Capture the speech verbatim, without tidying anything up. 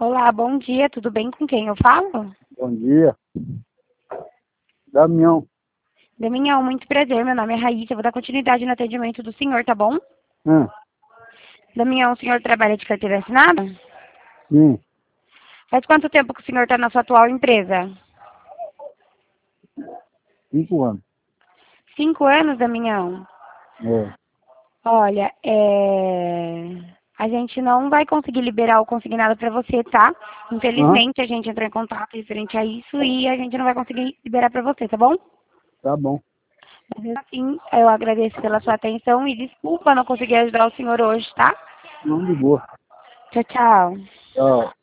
Olá, bom dia, tudo bem com quem eu falo? Bom dia. Damião. Damião, muito prazer, meu nome é Raíssa, eu vou dar continuidade no atendimento do senhor, tá bom? Hum, Damião, o senhor trabalha de carteira assinada? sim, Faz quanto tempo que o senhor está na sua atual empresa? cinco anos. Cinco anos, Damião? É, Olha, é... a gente não vai conseguir liberar o consignado para você, tá? aham, Infelizmente, a gente entrou em contato referente a isso e a gente não vai conseguir liberar para você, tá bom? tá bom. Mas mesmo assim, eu agradeço pela sua atenção e desculpa não conseguir ajudar o senhor hoje, tá? Não de boa. Tchau, tchau. Tchau.